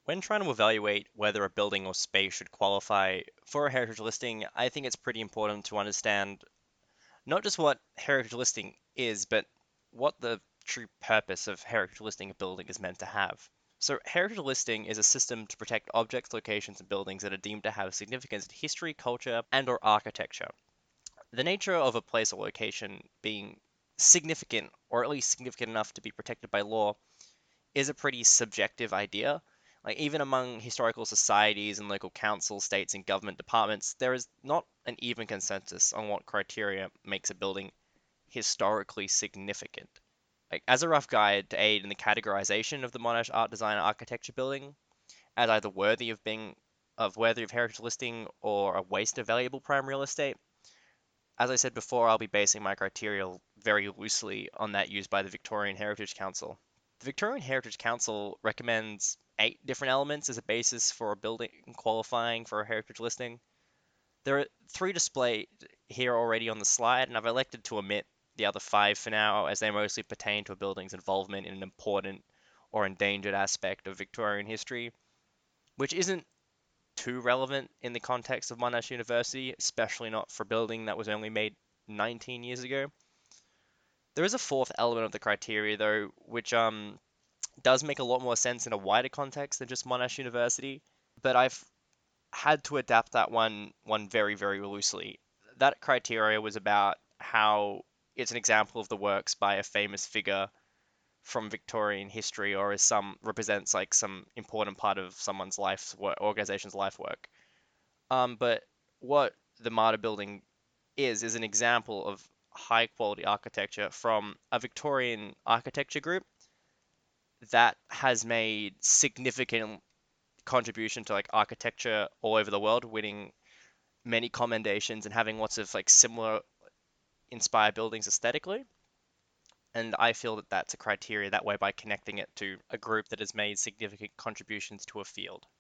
When trying to evaluate whether a building or space should qualify for a heritage listing, I think it's pretty important to understand not just what heritage listing is, but what the true purpose of heritage listing a building is meant to have. So, heritage listing is a system to protect objects, locations, and buildings that are deemed to have significance in history, culture, and/or architecture. The nature of a place or location being significant, or at least significant enough to be protected by law, is a pretty subjective idea. Like, even among historical societies and local councils, states, and government departments, there is not an even consensus on what criteria makes a building historically significant. Like, as a rough guide to aid in the categorization of the Monash art design and architecture building as either worthy of heritage listing or a waste of valuable prime real estate, as I said before, I'll be basing my criteria very loosely on that used by the Victorian Heritage Council. The Victorian Heritage Council recommends 8 different elements as a basis for a building qualifying for a heritage listing. There are 3 displayed here already on the slide, and I've elected to omit the other 5 for now, as they mostly pertain to a building's involvement in an important or endangered aspect of Victorian history, which isn't too relevant in the context of Monash University, especially not for a building that was only made 19 years ago. There is a fourth element of the criteria, though, which does make a lot more sense in a wider context than just Monash University, but I've had to adapt that one very, very loosely. That criteria was about how it's an example of the works by a famous figure from Victorian history, or as some represents like some important part of someone's life's work, organization's life work. But what the Martyr Building is an example of high quality architecture from a Victorian architecture group that has made significant contribution to like architecture all over the world, winning many commendations and having lots of like similar inspired buildings aesthetically. And I feel that that's a criteria that way by connecting it to a group that has made significant contributions to a field.